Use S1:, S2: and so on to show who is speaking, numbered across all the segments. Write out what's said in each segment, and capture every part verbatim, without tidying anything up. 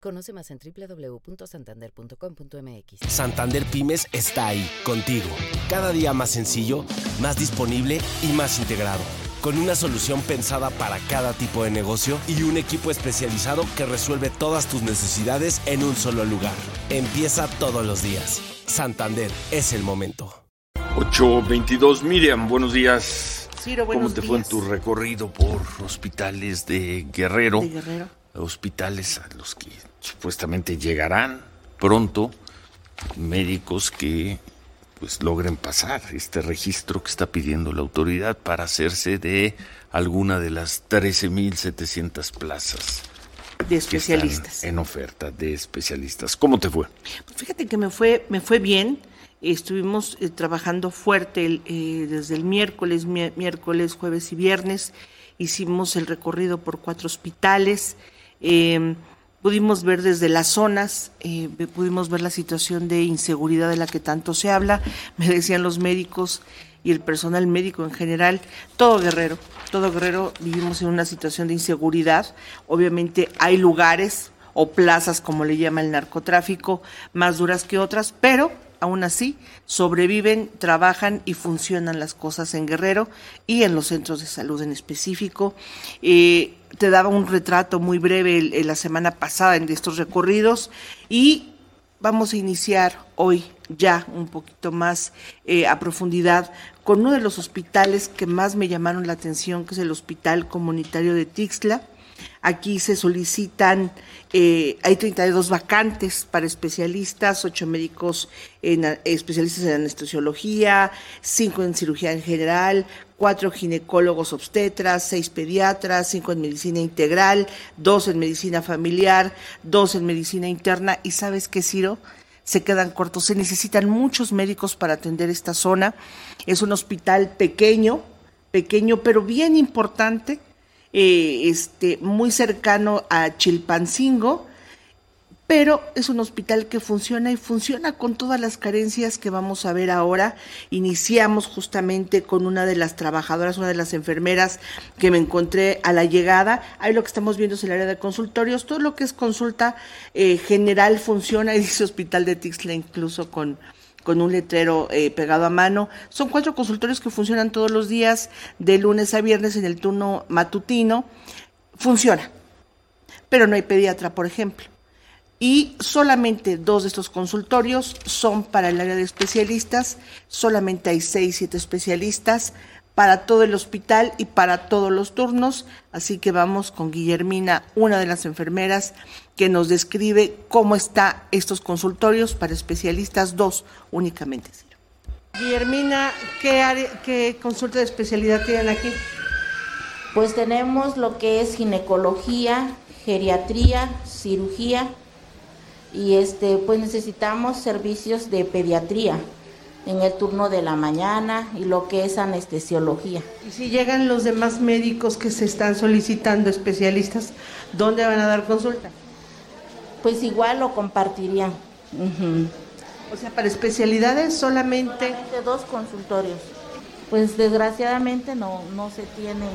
S1: Conoce más en doble u doble u doble u punto santander punto com punto m x.
S2: Santander Pymes está ahí, contigo. Cada día más sencillo, más disponible y más integrado. Con una solución pensada para cada tipo de negocio y un equipo especializado que resuelve todas tus necesidades en un solo lugar. Empieza todos los días. Santander, es el momento.
S3: ocho veintidós, Miriam, buenos días.
S4: Ciro, buenos
S3: ¿Cómo te
S4: días.
S3: fue en tu recorrido por hospitales de Guerrero?
S4: De Guerrero.
S3: Hospitales a los que supuestamente llegarán pronto médicos que pues logren pasar este registro que está pidiendo la autoridad para hacerse de alguna de las trece mil setecientas plazas
S4: de especialistas
S3: en oferta de especialistas. ¿Cómo te fue?
S4: Pues fíjate que me fue me fue bien. Estuvimos eh, trabajando fuerte el, eh, desde el miércoles, mi, miércoles, jueves y viernes. Hicimos el recorrido por cuatro hospitales. Eh, pudimos ver desde las zonas, eh, pudimos ver la situación de inseguridad de la que tanto se habla. Me decían los médicos y el personal médico en general, todo Guerrero, todo Guerrero vivimos en una situación de inseguridad. Obviamente hay lugares o plazas, como le llama el narcotráfico, más duras que otras, pero aún así sobreviven, trabajan y funcionan las cosas en Guerrero y en los centros de salud en específico. Eh, te daba un retrato muy breve el, el, la semana pasada en estos recorridos y vamos a iniciar hoy ya un poquito más eh, a profundidad con uno de los hospitales que más me llamaron la atención, que es el Hospital Comunitario de Tixla. Aquí se solicitan, eh, hay treinta y dos vacantes para especialistas, ocho médicos en, especialistas en anestesiología, cinco en cirugía en general, cuatro ginecólogos obstetras, seis pediatras, cinco en medicina integral, dos en medicina familiar, dos en medicina interna. ¿Y sabes qué, Ciro? Se quedan cortos, se necesitan muchos médicos para atender esta zona. Es un hospital pequeño, pequeño pero bien importante. Eh, este, muy cercano a Chilpancingo, pero es un hospital que funciona y funciona con todas las carencias que vamos a ver ahora. Iniciamos justamente con una de las trabajadoras, una de las enfermeras que me encontré a la llegada. Ahí lo que estamos viendo es el área de consultorios, todo lo que es consulta eh, general funciona, y dice Hospital de Tixla incluso con... con un letrero eh, pegado a mano. Son cuatro consultorios que funcionan todos los días, de lunes a viernes en el turno matutino. Funciona, pero no hay pediatra, por ejemplo. Y solamente dos de estos consultorios son para el área de especialistas, solamente hay seis, siete especialistas para todo el hospital y para todos los turnos, así que vamos con Guillermina, una de las enfermeras, que nos describe cómo están estos consultorios para especialistas, dos únicamente. Guillermina, ¿qué, área, qué consulta de especialidad tienen aquí?
S5: Pues tenemos lo que es ginecología, geriatría, cirugía y este pues necesitamos servicios de pediatría en el turno de la mañana y lo que es anestesiología.
S4: Y si llegan los demás médicos que se están solicitando especialistas, ¿dónde van a dar consulta?
S5: Pues igual lo compartirían. Uh-huh.
S4: O sea, para especialidades solamente...
S5: Solamente dos consultorios. Pues desgraciadamente no, no se tiene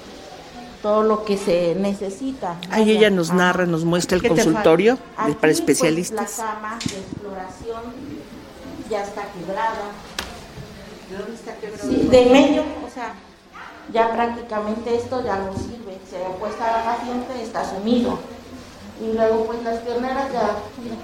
S5: todo lo que se necesita.
S4: Ahí ella nos narra, nos muestra el consultorio de, para especialistas.
S5: Pues, la cama de exploración ya está quebrada.
S4: ¿De dónde está quebrada?
S5: Sí, de medio, o sea, ya prácticamente esto ya no sirve. Se acuesta la paciente, está sumido. Y luego pues las pioneras ya...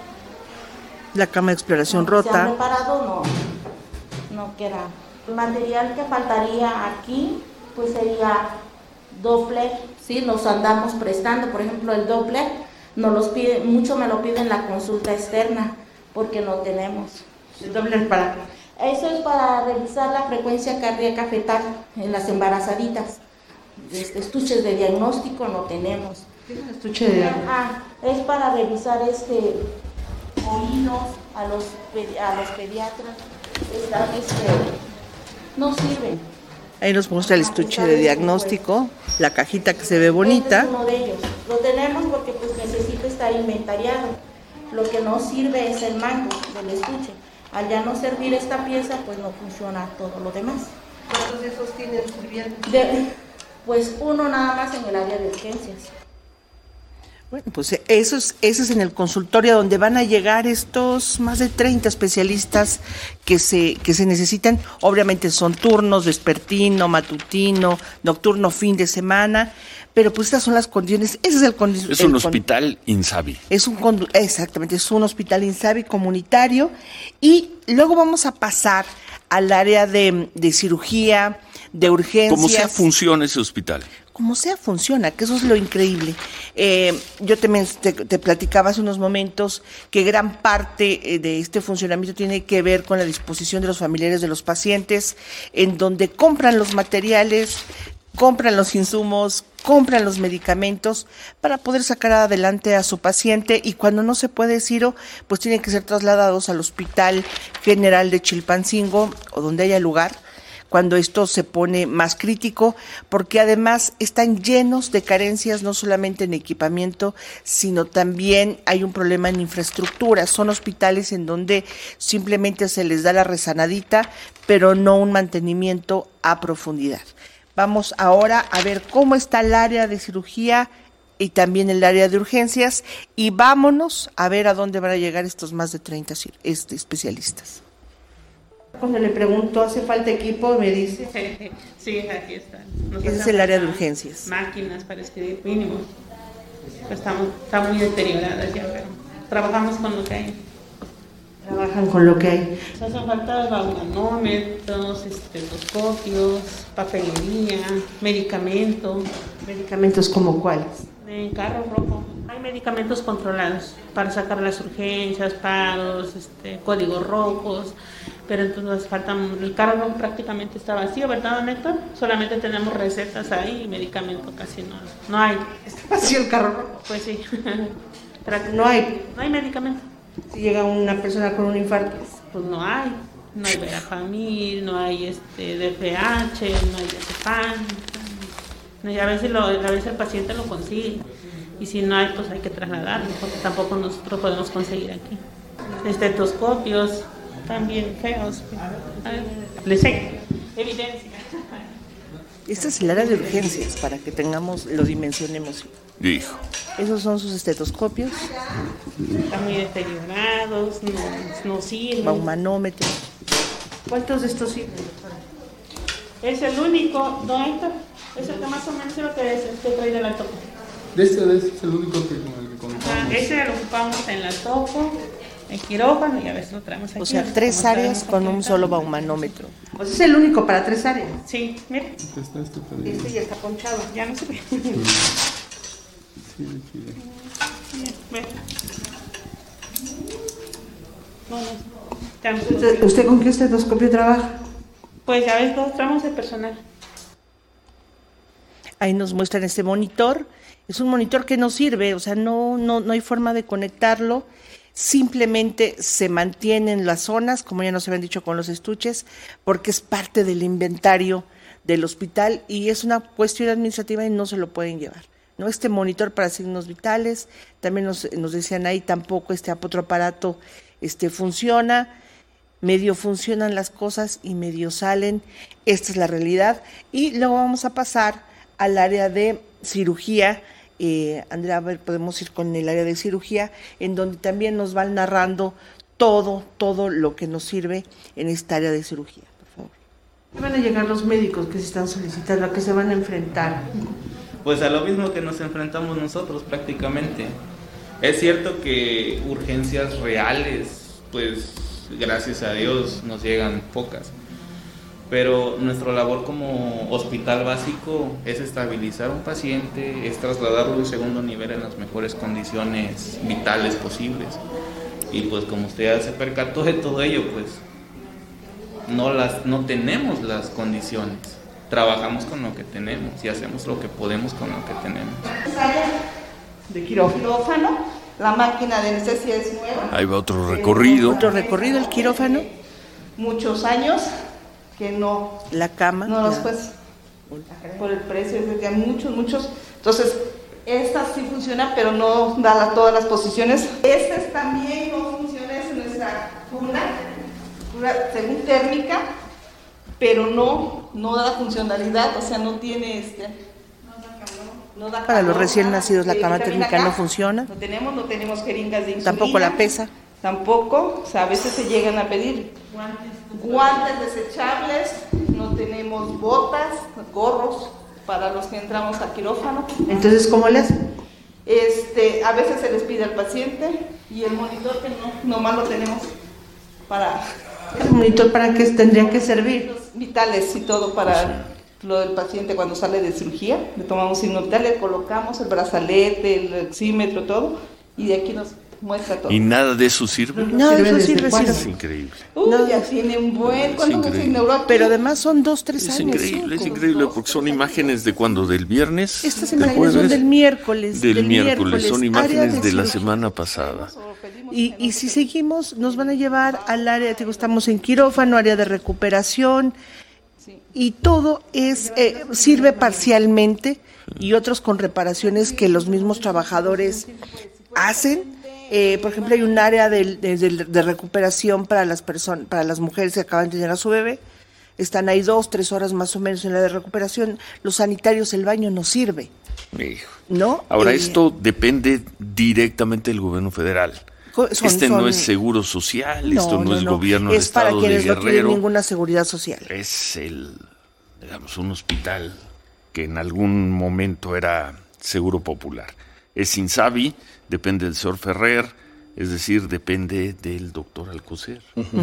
S4: La cama de exploración
S5: no,
S4: rota.
S5: Se han reparado, no, no queda. El material que faltaría aquí, pues sería Doppler, ¿sí? Nos andamos prestando, por ejemplo, el Doppler, nos los pide, mucho me lo piden en la consulta externa, porque no tenemos.
S4: ¿El Doppler para qué?
S5: Eso es para revisar la frecuencia cardíaca fetal en las embarazaditas. Este, estuches de diagnóstico no tenemos.
S4: ¿Qué es un estuche de diagnóstico?
S5: Ah, es para revisar este oídos a los, a los pediatras. Están, este, no sirven.
S4: Ahí nos muestra el estuche de diagnóstico, la cajita que se ve bonita.
S5: Este es uno de ellos. Lo tenemos porque pues necesita estar inventariado. Lo que no sirve es el mango del estuche. Al ya no servir esta pieza, pues no funciona todo lo demás.
S4: ¿Cuántos de esos tienen sirviendo?
S5: De, pues uno nada más en el área de urgencias.
S4: Bueno, pues eso es, eso es en el consultorio donde van a llegar estos más de treinta especialistas que se, que se necesitan. Obviamente son turnos vespertino, matutino, nocturno, fin de semana, pero pues estas son las condiciones. Ese es el condi-
S3: Es un
S4: el
S3: hospital INSABI.
S4: Es un condu- exactamente, es un hospital INSABI comunitario. Y luego vamos a pasar al área de, de cirugía, de urgencias.
S3: ¿Cómo sea funciona ese hospital?
S4: Como sea, funciona, que eso es lo increíble. Eh, yo te, te, te platicaba hace unos momentos que gran parte de este funcionamiento tiene que ver con la disposición de los familiares de los pacientes, en donde compran los materiales, compran los insumos, compran los medicamentos para poder sacar adelante a su paciente, y cuando no se puede, Ciro, pues tienen que ser trasladados al Hospital General de Chilpancingo o donde haya lugar, cuando esto se pone más crítico, porque además están llenos de carencias, no solamente en equipamiento, sino también hay un problema en infraestructura. Son hospitales en donde simplemente se les da la rezanadita, pero no un mantenimiento a profundidad. Vamos ahora a ver cómo está el área de cirugía y también el área de urgencias, y vámonos a ver a dónde van a llegar estos más de treinta este, especialistas. Cuando le pregunto, ¿hace falta equipo? Me dice.
S6: Sí, aquí está.
S4: Ese es el área de urgencias.
S6: Máquinas para escribir mínimo. Pues estamos, están muy deterioradas ya, pero trabajamos con lo que hay.
S4: Trabajan con lo que hay.
S6: Nos hacen falta manómetros, estetoscopios, papelería, medicamentos.
S4: ¿Medicamentos como cuáles?
S6: En carro rojo. Hay medicamentos controlados para sacar las urgencias, paros, este, códigos rojos, pero entonces nos faltan, el carro rojo prácticamente está vacío, ¿verdad, don Héctor? Solamente tenemos recetas ahí y medicamentos casi no, no hay.
S4: ¿Está vacío el carro rojo?
S6: Pues sí.
S4: No hay.
S6: No hay medicamento.
S4: Si llega una persona con un infarto.
S6: Pues no hay. No hay Verapamil, no hay este D P H, no hay Diazepam. Y a veces, lo, a veces el paciente lo consigue, y si no hay, pues hay que trasladarlo, porque tampoco nosotros podemos conseguir aquí. Estetoscopios, también feos. Les sé, evidencia.
S4: Este es el área de urgencias, para que tengamos, lo dimensionemos.
S3: Dijo.
S4: Esos son sus estetoscopios.
S6: Están muy deteriorados, no, no sirven.
S4: Baumanómetros. ¿Cuántos de estos sirven?
S6: Es el único, don Héctor. Es el que más o menos es lo que es, este trae de la topo.
S7: De este, de este es el único que con el que contamos.
S6: Ah, ese lo ocupamos en la topo, en quirófano, y a veces lo traemos aquí.
S4: O sea, tres áreas con un solo baumanómetro.
S8: Pues es el único para tres áreas.
S6: Sí, mire.
S7: Este está este perdido.
S8: Este ya está ponchado.
S6: Ya no se ve.
S7: Sí, sí.
S6: Ve. No, no. Ya no se
S8: ¿Usted, ¿Usted con qué estetoscopio trabaja?
S6: Pues ya ves, dos tramos de personal.
S4: Ahí nos muestran este monitor. Es un monitor que no sirve, o sea, no, no, no hay forma de conectarlo. Simplemente se mantienen las zonas, como ya nos habían dicho con los estuches, porque es parte del inventario del hospital y es una cuestión administrativa y no se lo pueden llevar. ¿No? Este monitor para signos vitales, también nos, nos decían ahí, tampoco este otro aparato este, funciona. Medio funcionan las cosas y medio salen. Esta es la realidad. Y luego vamos a pasar al área de cirugía. Eh, Andrea, a ver, podemos ir con el área de cirugía, en donde también nos van narrando todo, todo lo que nos sirve en esta área de cirugía, por favor.
S8: ¿Qué van a llegar los médicos que se están solicitando? ¿A qué se van a enfrentar?
S9: Pues a lo mismo que nos enfrentamos nosotros prácticamente. Es cierto que urgencias reales, pues gracias a Dios nos llegan pocas. Pero nuestra labor como hospital básico es estabilizar a un paciente, es trasladarlo a un segundo nivel en las mejores condiciones vitales posibles. Y pues como usted ya se percató de todo ello, pues no, las, no tenemos las condiciones. Trabajamos con lo que tenemos y hacemos lo que podemos con lo que tenemos.
S8: De quirófano, la máquina de anestesia es nueva.
S3: Ahí va otro recorrido.
S4: Otro recorrido, el quirófano.
S8: Muchos años que no,
S4: la cama.
S8: no los
S4: la...
S8: pues por el precio, es que hay muchos, muchos. Entonces, esta sí funciona, pero no da la, todas las posiciones. Esta también no funciona, es nuestra cuna, cuna según térmica, pero no, no da la funcionalidad, o sea, no tiene este, no da
S4: Para los
S8: calor,
S4: recién
S8: nada.
S4: nacidos la
S8: Eh,
S4: cama
S8: también
S4: térmica
S8: acá
S4: no funciona.
S8: No tenemos, no tenemos jeringas de insulina.
S4: Tampoco la pesa.
S8: Tampoco, o sea, a veces se llegan a pedir guantes desechables, no tenemos botas, gorros para los que entramos a quirófano.
S4: Entonces, ¿cómo le hacen?
S8: Este, a veces se les pide al paciente y el monitor que no, nomás lo tenemos para
S4: ¿El monitor para qué tendría que servir?
S8: los vitales y todo para lo del paciente cuando sale de cirugía. Le tomamos signo vital, le colocamos el brazalete, el oxímetro, todo, y de aquí nos muestra todo.
S3: ¿Y nada de eso sirve?
S4: No,
S8: Sirve
S4: eso
S8: desde
S4: sirve,
S8: cuándo.
S3: Es
S4: sirve.
S3: increíble.
S8: Uy,
S4: No.
S8: ya tiene un buen, ¿cuándo se
S3: increíble.
S8: inauguró aquí?
S4: Pero además son dos, tres
S3: Es
S4: años.
S3: increíble, es
S4: cinco.
S3: increíble, porque son imágenes de cuando, del viernes,
S4: Estas
S3: del
S4: imágenes son
S3: jueves,
S4: del miércoles.
S3: del miércoles, son
S4: área
S3: imágenes de la
S4: cirugía.
S3: semana pasada.
S4: Y, y si seguimos, nos van a llevar al área, digo, estamos en quirófano, área de recuperación, y todo es eh, sirve parcialmente, y otros con reparaciones que los mismos trabajadores hacen. Eh, por ejemplo, hay un área de, de, de- de recuperación para las personas, para las mujeres que acaban de tener a su bebé. Están ahí dos, tres horas más o menos en la de recuperación. Los sanitarios, el baño no sirve,
S3: Hijo.
S4: ¿no?
S3: Ahora,
S4: Eh,
S3: esto depende directamente del gobierno federal.
S4: co- son-
S3: este no
S4: son-
S3: es seguro social, esto no, es gobierno del
S4: es para
S3: estado de
S4: quienes no tienen
S3: Guerrero.
S4: ninguna seguridad social.
S3: Es el, digamos, un hospital que en algún momento era seguro popular. Es Insabi, depende del señor Ferrer, es decir, depende del doctor Alcocer.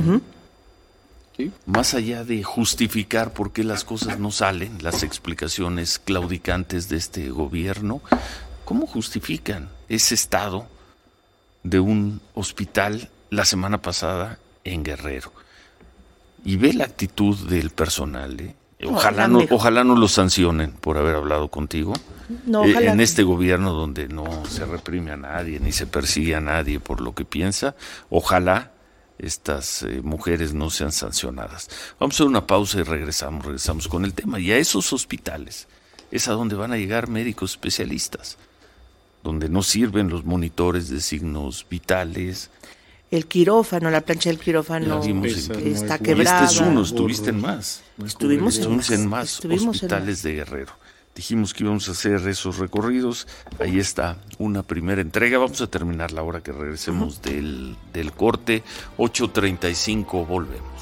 S7: Sí.
S3: Más allá de justificar por qué las cosas no salen, las explicaciones claudicantes de este gobierno, ¿cómo justifican ese estado de un hospital la semana pasada en Guerrero? Y ve la actitud del personal, ¿eh? Ojalá no,
S4: Ojalá.
S3: ojalá no lo sancionen por haber hablado contigo.
S4: No,
S3: Eh,
S4: ojalá.
S3: en este gobierno donde no se reprime a nadie ni se persigue a nadie por lo que piensa, ojalá estas eh, mujeres no sean sancionadas. Vamos a hacer una pausa y regresamos, regresamos con el tema. Y a esos hospitales es a donde van a llegar médicos especialistas, donde no sirven los monitores de signos vitales.
S4: El quirófano, la plancha del quirófano
S3: Ya vimos
S7: Esa
S3: en-
S7: no es
S4: está
S7: muy-
S3: Y
S4: quebrada.
S3: este es uno, estuviste en más.
S4: Estuvimos en
S3: Estuvimos
S4: más,
S3: en más
S4: estuvimos en
S3: hospitales de Guerrero. Dijimos que íbamos a hacer esos recorridos. Ahí está una primera entrega. Vamos a terminar la hora que regresemos del, del corte. ocho treinta y cinco, volvemos.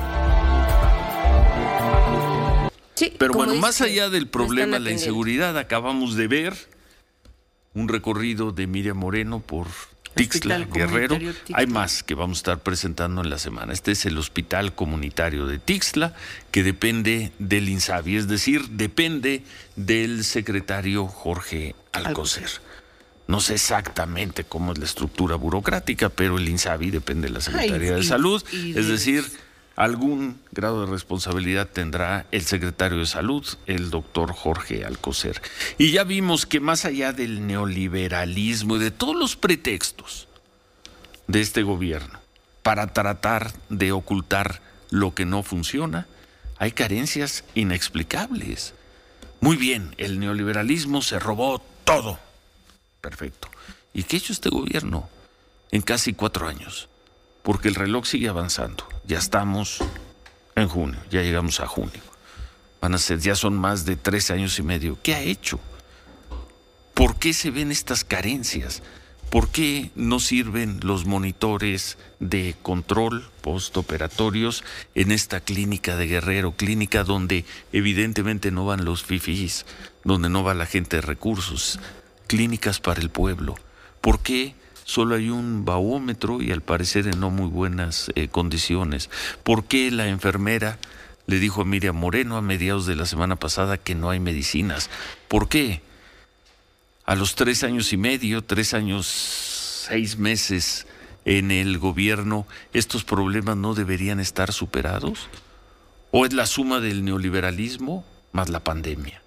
S1: Sí,
S3: Pero
S1: como
S3: bueno,
S1: dice,
S3: más allá del
S1: lo
S3: problema,
S1: están
S3: la
S1: atendiendo.
S3: inseguridad, acabamos de ver un recorrido de Miriam Moreno por Tixla,
S4: Hospital
S3: Guerrero.
S4: Comunitario Tixla.
S3: Hay más que vamos a estar presentando en la semana. Este es el Hospital Comunitario de Tixla, que depende del INSABI, es decir, depende del secretario Jorge Alcocer. No sé exactamente cómo es la estructura burocrática, pero el INSABI depende de la Secretaría
S4: Ay,
S3: de
S4: y-
S3: Salud,
S4: y
S3: es
S4: de-
S3: decir, algún grado de responsabilidad tendrá el secretario de Salud, el doctor Jorge Alcocer. Y ya vimos que más allá del neoliberalismo y de todos los pretextos de este gobierno para tratar de ocultar lo que no funciona, hay carencias inexplicables. Muy bien, el neoliberalismo se robó todo. Perfecto. ¿Y qué ha hecho este gobierno en casi cuatro años? Porque el reloj sigue avanzando. Ya estamos en junio, ya llegamos a junio. Van a ser, ya son más de tres años y medio. ¿Qué ha hecho? ¿Por qué se ven estas carencias? ¿Por qué no sirven los monitores de control postoperatorios en esta clínica de Guerrero? Clínica donde evidentemente no van los fifís, donde no va la gente de recursos. Clínicas para el pueblo. ¿Por qué solo hay un bauómetro y al parecer en no muy buenas eh, condiciones? ¿Por qué la enfermera le dijo a Miriam Moreno a mediados de la semana pasada que no hay medicinas? ¿Por qué? A los tres años y medio, tres años, seis meses en el gobierno, ¿estos problemas no deberían estar superados? ¿O es la suma del neoliberalismo más la pandemia?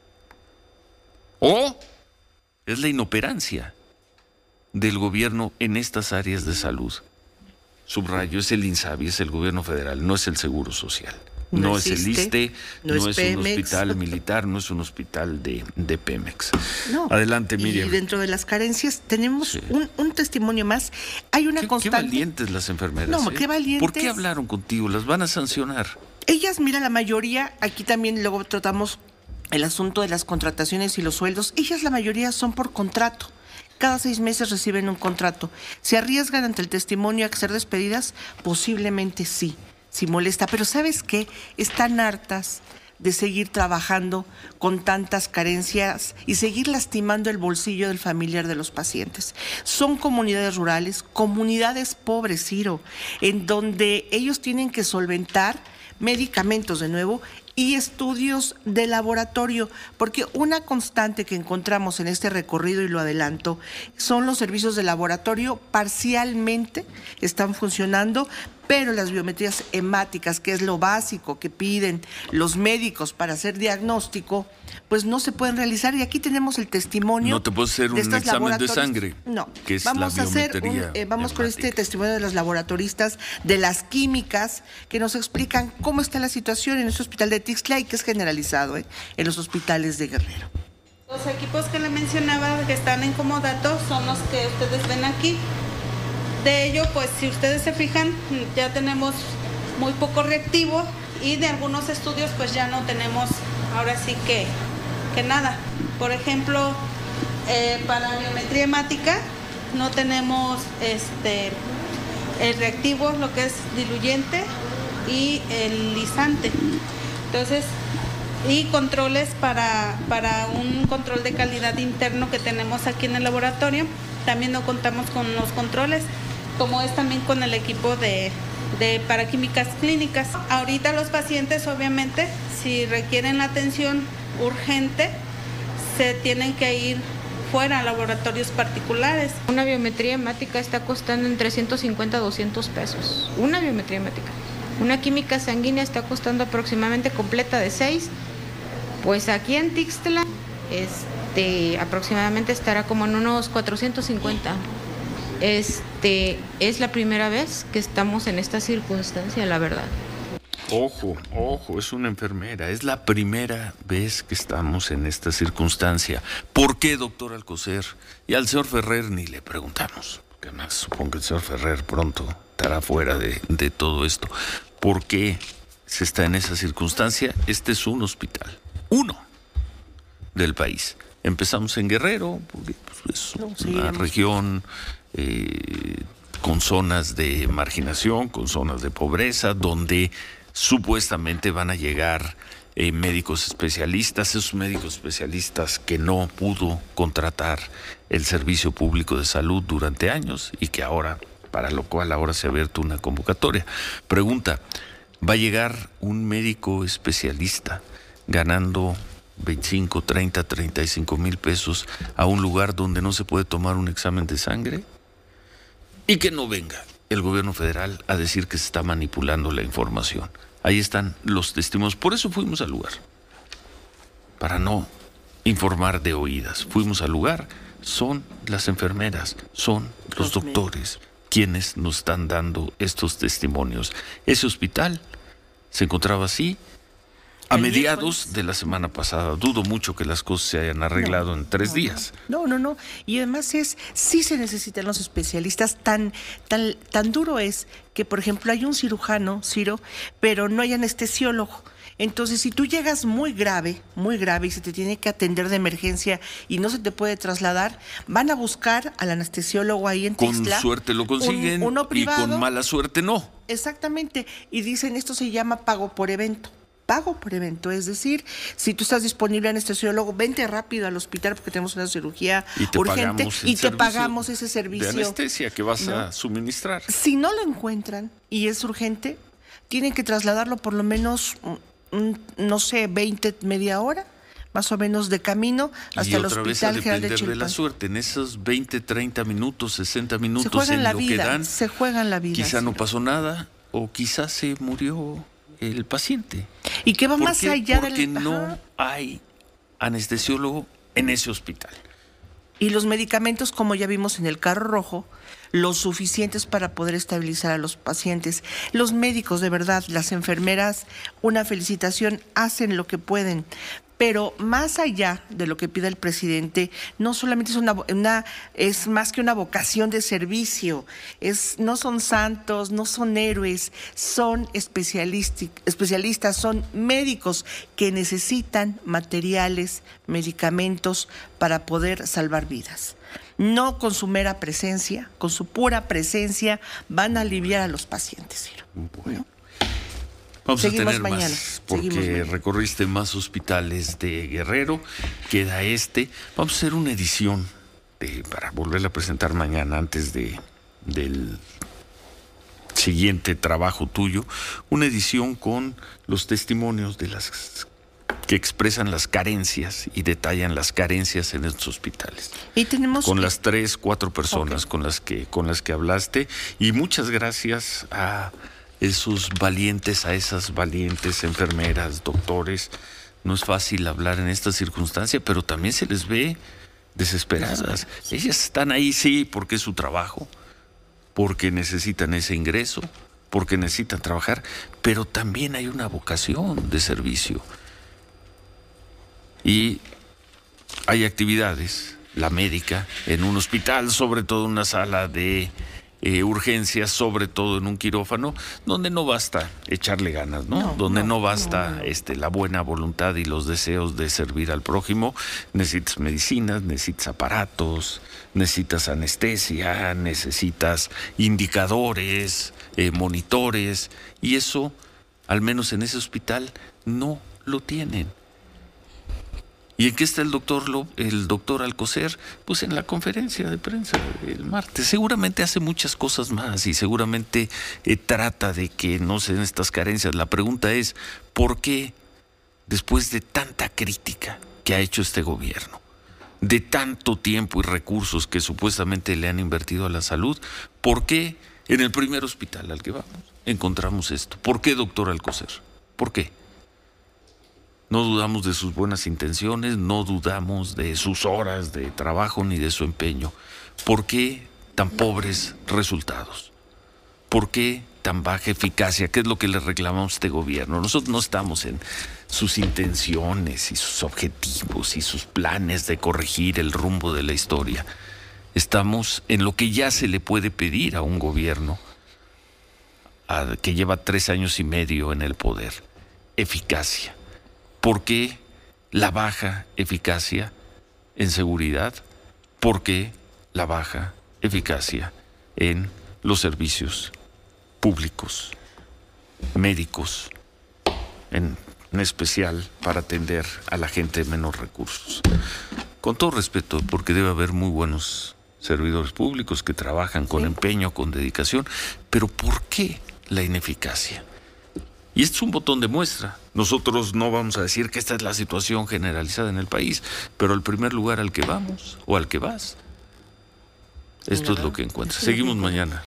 S3: ¿O es la inoperancia del gobierno en estas áreas de salud? Subrayo, es el INSABI, es el gobierno federal, no es el Seguro Social. No,
S4: No
S3: es el
S4: existe,
S3: ISSSTE,
S4: no
S3: no,
S4: es
S3: es, un
S4: Pemex.
S3: hospital militar, no es un hospital de, de Pemex.
S4: No.
S3: Adelante, Miriam.
S4: Y dentro de las carencias tenemos
S3: Sí.
S4: un, un testimonio más. Hay una
S3: Qué, qué
S4: constante.
S3: valientes las enfermeras.
S4: No,
S3: ¿eh?
S4: qué valientes.
S3: ¿Por qué hablaron contigo? ¿Las van a sancionar?
S4: Ellas, mira, la mayoría, aquí también luego tratamos el asunto de las contrataciones y los sueldos, ellas la mayoría son por contrato. Cada seis meses reciben un contrato. ¿Se arriesgan ante el testimonio a ser despedidas? Posiblemente sí, sí molesta. Pero ¿sabes qué? Están hartas de seguir trabajando con tantas carencias y seguir lastimando el bolsillo del familiar de los pacientes. Son comunidades rurales, comunidades pobres, Ciro, en donde ellos tienen que solventar medicamentos de nuevo y estudios de laboratorio, porque una constante que encontramos en este recorrido, y lo adelanto, son los servicios de laboratorio parcialmente están funcionando, pero las biometrías hemáticas, que es lo básico que piden los médicos para hacer diagnóstico, pues no se pueden realizar. Y aquí tenemos el testimonio.
S3: No te puedes hacer un examen de sangre.
S4: No,
S3: que es
S4: vamos
S3: la
S4: a hacer un,
S3: biometría
S4: eh, vamos
S3: hemática.
S4: con este testimonio de los laboratoristas, de las químicas, que nos explican cómo está la situación en este hospital de Tixtla y que es generalizado ¿eh? en los hospitales de Guerrero.
S6: Los equipos que le mencionaba que están en comodato son los que ustedes ven aquí. De ello, pues si ustedes se fijan, ya tenemos muy poco reactivo y de algunos estudios pues ya no tenemos ahora sí que, que nada. Por ejemplo, eh, para biometría hemática no tenemos este el reactivo, lo que es diluyente y el lisante. Entonces, y controles para, para un control de calidad interno que tenemos aquí en el laboratorio. También no contamos con los controles, como es también con el equipo de, de paraquímicas clínicas. Ahorita los pacientes, obviamente, si requieren la atención urgente, se tienen que ir fuera a laboratorios particulares.
S10: Una biometría hemática está costando entre ciento cincuenta a doscientos pesos. Una biometría hemática. Una química sanguínea está costando aproximadamente completa de seis. Pues aquí en Tixtla, este, aproximadamente estará como en unos cuatrocientos cincuenta. Este, es la primera vez que estamos en esta circunstancia, la verdad.
S3: Ojo, ojo, es una enfermera. Es la primera vez que estamos en esta circunstancia. ¿Por qué, doctor Alcocer? Y al señor Ferrer ni le preguntamos, porque además supongo que el señor Ferrer pronto estará fuera de, de todo esto. ¿Por qué se está en esa circunstancia? Este es un hospital, uno del país. Empezamos en Guerrero, porque pues, es
S4: No,
S3: una
S4: seguiremos.
S3: región eh, con zonas de marginación, con zonas de pobreza, donde supuestamente van a llegar eh, médicos especialistas, esos médicos especialistas que no pudo contratar el Servicio Público de Salud durante años y que ahora, para lo cual ahora se ha abierto una convocatoria. Pregunta, ¿va a llegar un médico especialista ganando veinticinco, treinta, treinta y cinco mil pesos a un lugar donde no se puede tomar un examen de sangre? Y que no venga el gobierno federal a decir que se está manipulando la información. Ahí están los testimonios. Por eso fuimos al lugar, para no informar de oídas. Fuimos al lugar, son las enfermeras, son los doctores quienes nos están dando estos testimonios. Ese hospital se encontraba así a mediados de la semana pasada. Dudo mucho que las cosas se hayan arreglado en tres días.
S4: No, no, no. Y además es, sí se necesitan los especialistas. Tan, tan, tan duro es que, por ejemplo, hay un cirujano, Ciro, pero no hay anestesiólogo. Entonces, si tú llegas muy grave, muy grave y se te tiene que atender de emergencia y no se te puede trasladar, van a buscar al anestesiólogo ahí en Tixtla.
S3: Con suerte lo consiguen,
S4: un, uno privado,
S3: y con mala suerte no.
S4: Exactamente. Y dicen, esto se llama pago por evento. Pago por evento, es decir, si tú estás disponible anestesiólogo, vente rápido al hospital porque tenemos una cirugía
S3: y te
S4: urgente
S3: pagamos el
S4: y te
S3: servicio
S4: pagamos ese servicio
S3: de anestesia que vas
S4: ¿no?
S3: a suministrar.
S4: Si no lo encuentran y es urgente, tienen que trasladarlo por lo menos, mm, no sé, veinte, media hora, más o menos de camino hasta el Hospital General de Chilpan. Y otra vez a depender de
S3: la suerte, en esos veinte, treinta minutos, sesenta minutos, se
S4: juegan
S3: en
S4: la
S3: lo
S4: vida,
S3: que dan,
S4: se juegan la vida.
S3: Quizá
S4: sí.
S3: no pasó nada o quizá se murió el paciente.
S4: ¿Y qué va
S3: ¿Por
S4: más
S3: qué?
S4: allá
S3: Porque
S4: del...?
S3: no
S4: Ajá.
S3: hay anestesiólogo en ese hospital.
S4: Y los medicamentos, como ya vimos en el carro rojo, los suficientes para poder estabilizar a los pacientes. Los médicos, de verdad, las enfermeras, una felicitación, hacen lo que pueden, Pero más allá de lo que pide el presidente, no solamente es una, una es más que una vocación de servicio, es no son santos, no son héroes, son especialistas, son médicos que necesitan materiales, medicamentos para poder salvar vidas. No con su mera presencia, con su pura presencia van a aliviar a los pacientes.
S3: Bueno. Vamos
S4: Seguimos
S3: a tener
S4: mañana.
S3: más, porque
S4: Seguimos mañana.
S3: recorriste más hospitales de Guerrero, queda este. Vamos a hacer una edición de, para volverla a presentar mañana antes de del siguiente trabajo tuyo, una edición con los testimonios de las que expresan las carencias y detallan las carencias en estos hospitales.
S4: Y tenemos
S3: con
S4: que...
S3: las tres, cuatro personas
S4: okay.
S3: con las que con las que hablaste, y muchas gracias a esos valientes, a esas valientes enfermeras, doctores. No es fácil hablar en esta circunstancia, pero también se les ve desesperadas. Ellas están ahí, sí, porque es su trabajo, porque necesitan ese ingreso, porque necesitan trabajar, pero también hay una vocación de servicio. Y hay actividades, la médica, en un hospital, sobre todo en una sala de Eh, urgencias, sobre todo en un quirófano, donde no basta echarle ganas, ¿no?
S4: no
S3: donde no,
S4: no
S3: basta
S4: no, no.
S3: este la buena voluntad y los deseos de servir al prójimo. Necesitas medicinas, necesitas aparatos, necesitas anestesia, necesitas indicadores, eh, monitores, y eso, al menos en ese hospital, no lo tienen. ¿Y en qué está el doctor el doctor Alcocer? Pues en la conferencia de prensa el martes. Seguramente hace muchas cosas más y seguramente eh, trata de que no se den estas carencias. La pregunta es, ¿por qué después de tanta crítica que ha hecho este gobierno, de tanto tiempo y recursos que supuestamente le han invertido a la salud, por qué en el primer hospital al que vamos encontramos esto? ¿Por qué, doctor Alcocer? ¿Por qué? No dudamos de sus buenas intenciones, no dudamos de sus horas de trabajo ni de su empeño. ¿Por qué tan pobres resultados? ¿Por qué tan baja eficacia? ¿Qué es lo que le reclamamos a este gobierno? Nosotros no estamos en sus intenciones y sus objetivos y sus planes de corregir el rumbo de la historia. Estamos en lo que ya se le puede pedir a un gobierno a, que lleva tres años y medio en el poder: eficacia. ¿Por qué la baja eficacia en seguridad? ¿Por qué la baja eficacia en los servicios públicos, médicos, en, en especial para atender a la gente de menos recursos? Con todo respeto, porque debe haber muy buenos servidores públicos que trabajan con sí. empeño, con dedicación, pero ¿por qué la ineficacia? Y este es un botón de muestra. Nosotros no vamos a decir que esta es la situación generalizada en el país, pero el primer lugar al que vamos o al que vas, esto es lo que encuentras. Seguimos mañana.